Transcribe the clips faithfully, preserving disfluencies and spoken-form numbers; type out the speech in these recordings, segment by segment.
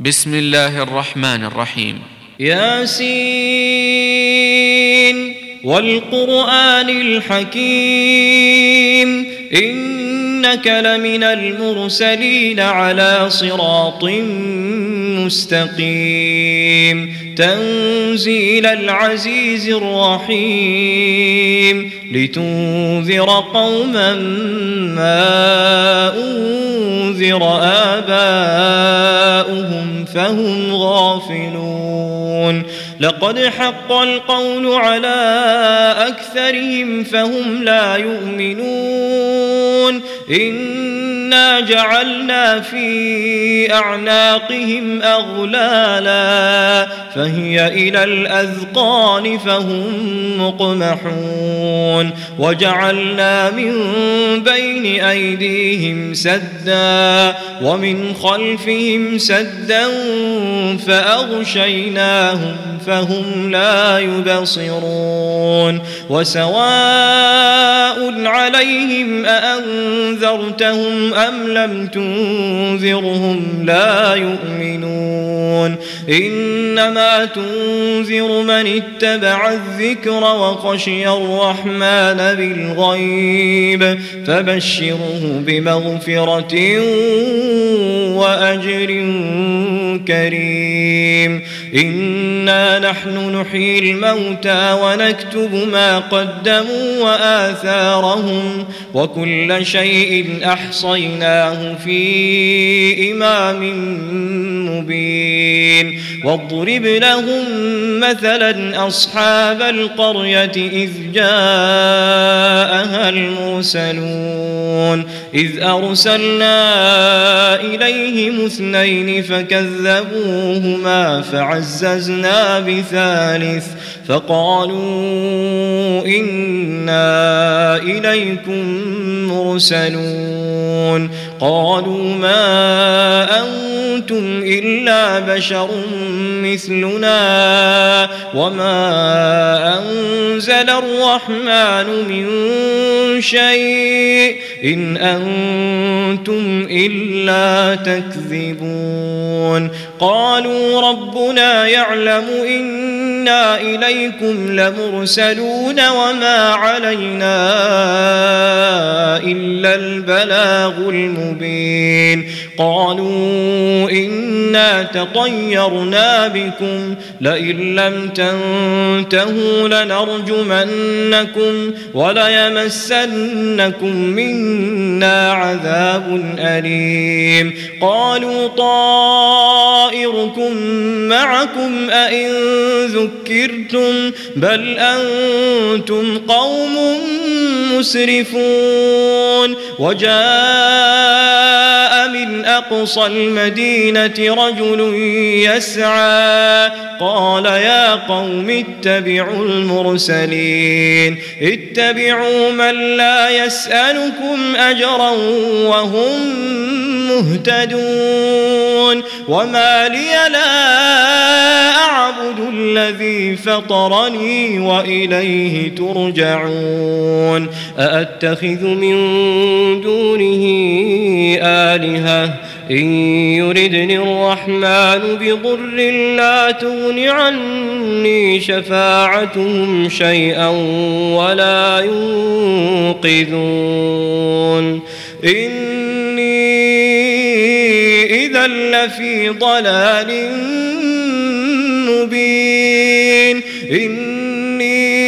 بسم الله الرحمن الرحيم. ياسين والقرآن الحكيم إنك لمن المرسلين على صراط مستقيم تنزيل العزيز الرحيم لتنذر قوما ما أنذر آباؤهم فهم غافلون لقد حق القول على أكثرهم فهم لا يؤمنون إنا جعلنا في أعناقهم أغلالا فهي إلى الأذقان فهم مقمحون وجعلنا من بين أيديهم سدا ومن خلفهم سدا فأغشيناهم فهم لا يبصرون وسواء عليهم أأنذرتهم أم لم تنذرهم لا يؤمنون إنما تنذر من اتبع الذكر وخشي الرحمن بالغيب فبشره بمغفرة وأجر كريم إنا نحن نحيي الموتى ونكتب ما قدموا وآثارهم وكل شيء أحصيناه في إمام مبين واضرب لهم مثلا أصحاب القرية إذ جاءها المرسلون إذ أرسلنا إليهم اثنين فكذبوهما فعززنا بثالث فقالوا إنا إليكم مرسلون قالوا ما أنتم إلا بشر مثلنا وما أنزل الرحمن من شيء إن أنتم إلا تكذبون قالوا ربنا يعلم إنا إليكم لمرسلون وما علينا إلا البلاغ المبين قالوا إنا تطيرنا بكم لئن لم تنتهوا لنرجمنكم وليمسنكم منا عذاب أليم قالوا طائركم معكم أئن ذكرتم بل أنتم قوم مسرفون وجاء من أقصى المدينة رجل يسعى قال يا قوم اتبعوا المرسلين اتبعوا من لا يسألكم أجرا وهم مهتدون وما لي لا أعبد الذي فطرني وإليه ترجعون أأتخذ من دونه آلهة إن يردني الرحمن بضر لا تغن عني شفاعتهم شيئا ولا ينقذون إني إذا لفي ضلال مبين إني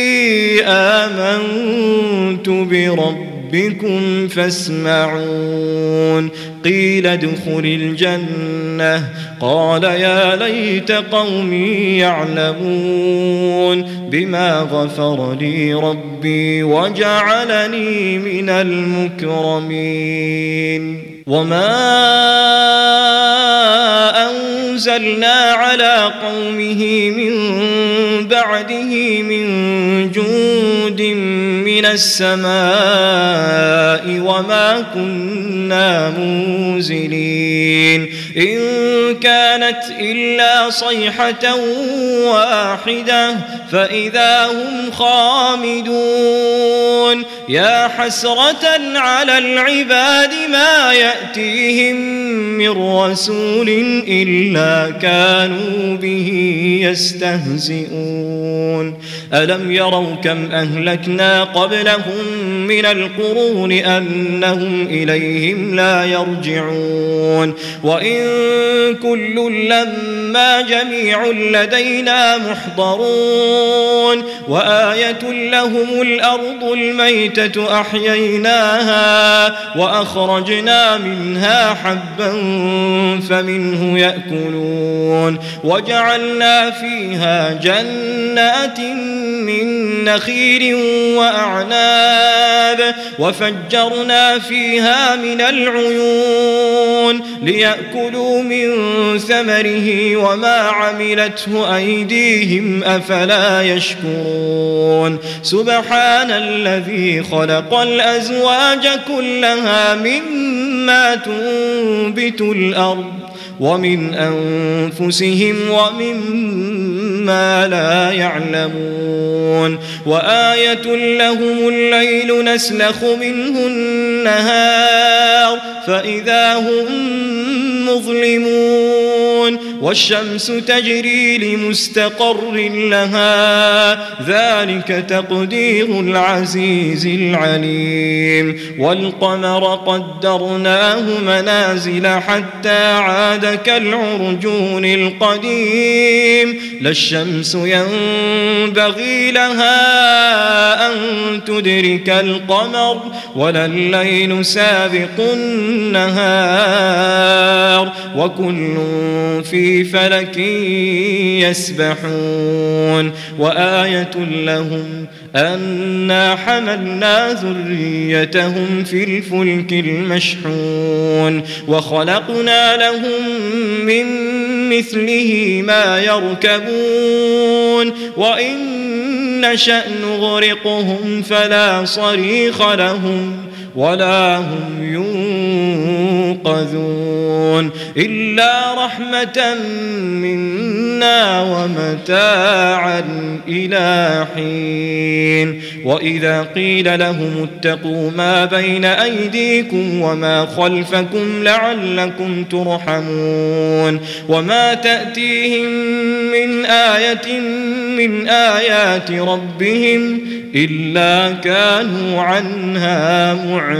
آمنت بربي بكم فاسمعون قيل ادخل الجنة قال يا ليت قومي يعلمون بما غفر لي ربي وجعلني من المكرمين وما أنزلنا على قومه من بعده من جند من السماء وما كنا منزلين إن كانت إلا صيحة واحدة فإذا هم خامدون يا حسرة على العباد ما يأتيهم من رسول إلا كانوا به يستهزئون ألم يروا كم أهلكنا قبلهم من القرون أنهم إليهم لا يرجعون وإن كل لما جميع لدينا محضرون وآية لهم الأرض الميتة أحييناها وأخرجنا منها حبا فمنه يأكلون وجعلنا فيها جنات من نخيل وأعناب وفجرنا فيها من العيون ليأكلوا من ثمره وما عملته أيديهم أفلا يشكرون سبحان الذي خلق الأزواج كلها مما تنبت الأرض ومن أنفسهم ومما لا يعلمون وآية لهم الليل نسلخ منه النهار فإذا هم مظلمون والشمس تجري لمستقر لها ذلك تقدير العزيز العليم والقمر قدرناه منازل حتى عاد كالعرجون القديم لا الشمس ينبغي لها أن تدرك القمر ولا الليل سابق النهار وكل في فلك يسبحون وآية لهم أنا حملنا ذريتهم في الفلك المشحون وخلقنا لهم من مثله ما يركبون وإن نشأ نغرقهم فلا صريخ لهم ولا هم ينقذون إلا رحمة منا ومتاعا إلى حين وإذا قيل لهم اتقوا ما بين أيديكم وما خلفكم لعلكم ترحمون وما تأتيهم من آية من آيات ربهم إلا كانوا عنها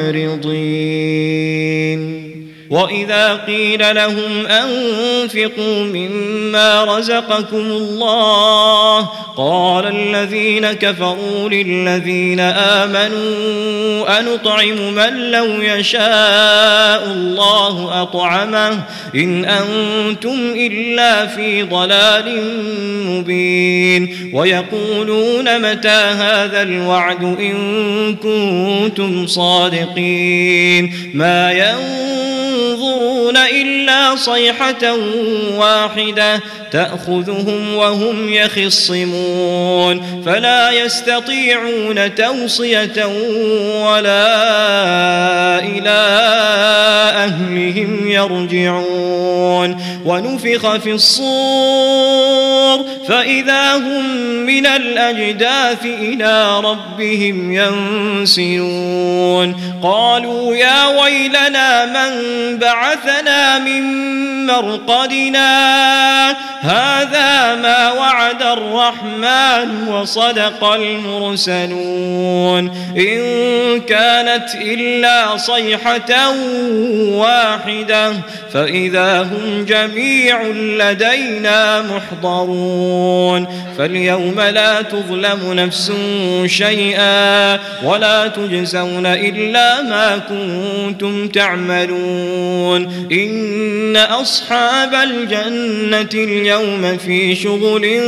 معرضين وإذا قيل لهم أنفقوا مما رزقكم الله قال الذين كفروا للذين آمنوا أنطعم من لو يشاء الله أطعمه إن أنتم إلا في ضلال مبين ويقولون متى هذا الوعد إن كنتم صادقين ما ينظرون إلا صيحة واحدة تأخذهم وهم يخصمون فلا يستطيعون توصية ولا إلى أهلهم يرجعون ونفخ في الصور فإذا هم من الأجداث إلى ربهم ينسلون قالوا يا ويلنا من بعثنا من مرقدنا هذا ما وعد الرحمن وصدق المرسلون إن كانت إلا صيحة واحدة فإذا هم جميع لدينا محضرون فاليوم لا تظلم نفس شيئا ولا تجزون إلا ما كنتم تعملون إن أصحاب الجنة اليوم في شغل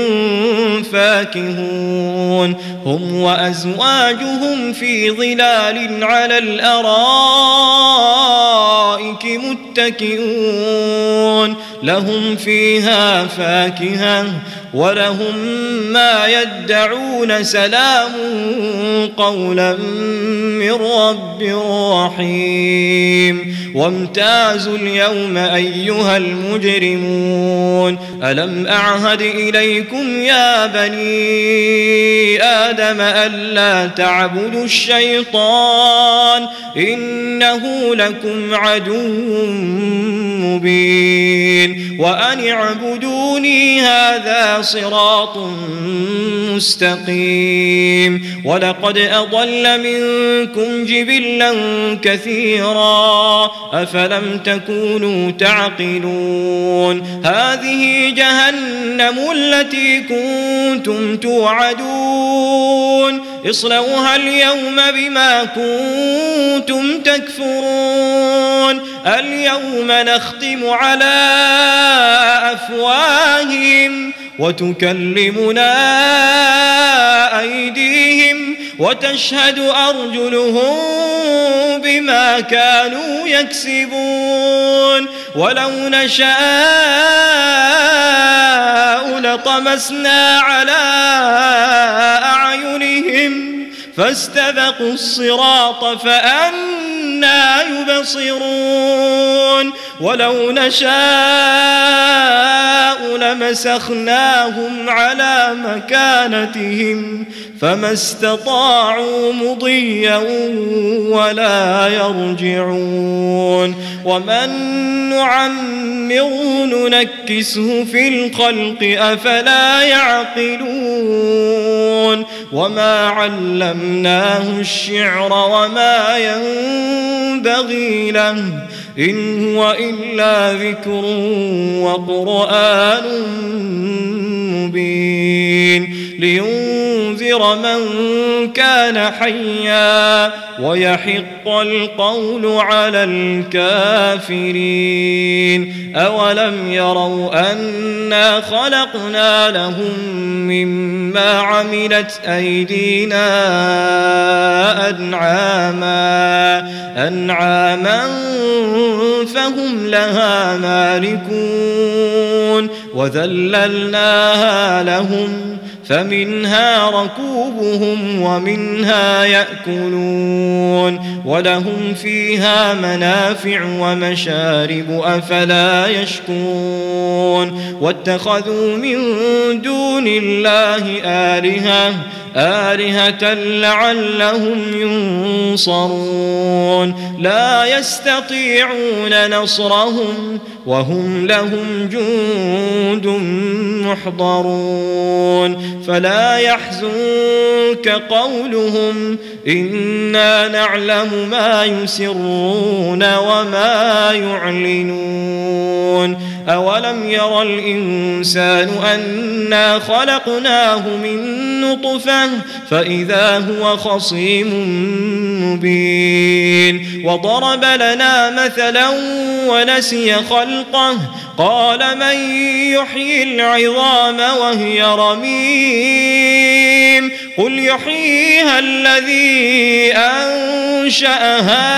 فاكهون هم وأزواجهم في ظلال على الأرائك متكئون لهم فيها فاكهة ولهم ما يدعون سلام قولا من رب رحيم وامتازوا اليوم أيها المجرمون ألم أعهد إليكم يا بني آدم ألا تعبدوا الشيطان إنه لكم عدو مبين وأن اعبدوني هذا صراط مستقيم ولقد أضل منكم جبلا كثيرا أفلم تكونوا تعقلون هذه جهنم التي كنتم توعدون اصلوها اليوم بما كنتم تكفرون اليوم نختم على أفواههم وتكلمنا أيديهم وتشهد أرجلهم بما كانوا يكسبون ولو نشاء لطمسنا على أعينهم فاستبقوا الصراط فأنى يبصرون ولو نشاء لمسخناهم على مكانتهم فما استطاعوا مضيا ولا يرجعون ومن نعمره ننكسه في الخلق أفلا يعقلون وما علمناه الشعر وما ينبغي له إن هو إلا ذكر وقرآن مبين لينذر من كان حيا ويحق القول على الكافرين أولم يروا أنا خلقنا لهم مما عملت أيدينا أنعاما أنعاما فهم لها مالكون وذللناها لهم فمنها ركوبهم ومنها يأكلون ولهم فيها منافع ومشارب أفلا يشكرون واتخذوا من دون الله آلهة آلهة لعلهم ينصرون لا يستطيعون نصرهم وهم لهم جند محضرون فلا يحزنك قولهم إنا نعلم ما يسرون وما يعلنون أولم ير الإنسان أنا خلقناه من نطفة فإذا هو خصيم مبين وضرب لنا مثلا ونسي خلقه قال من يحيي العظام وهي رميم قل يحييها الذي أنشأها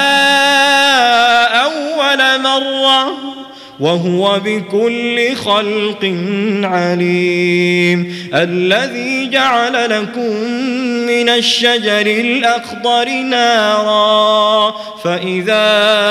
أول مرة وهو بكل خلق عليم الذي جعل لكم من الشجر الأخضر نارا فإذا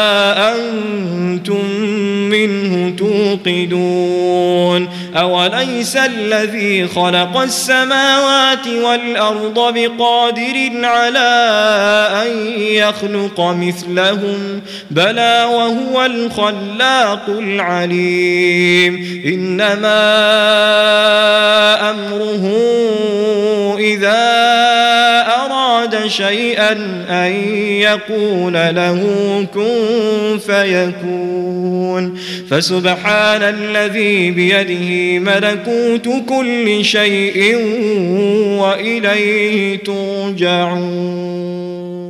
أنتم منه توقدون أوليس الذي خلق السماوات والأرض بقادر على أن يخلق مثلهم بلى وهو الخلاق العليم إنما أمره إذا أراد شيئا أن يقول له كن فيكون فسبحان الذي بيده ملكوت كل شيء وإليه ترجعون.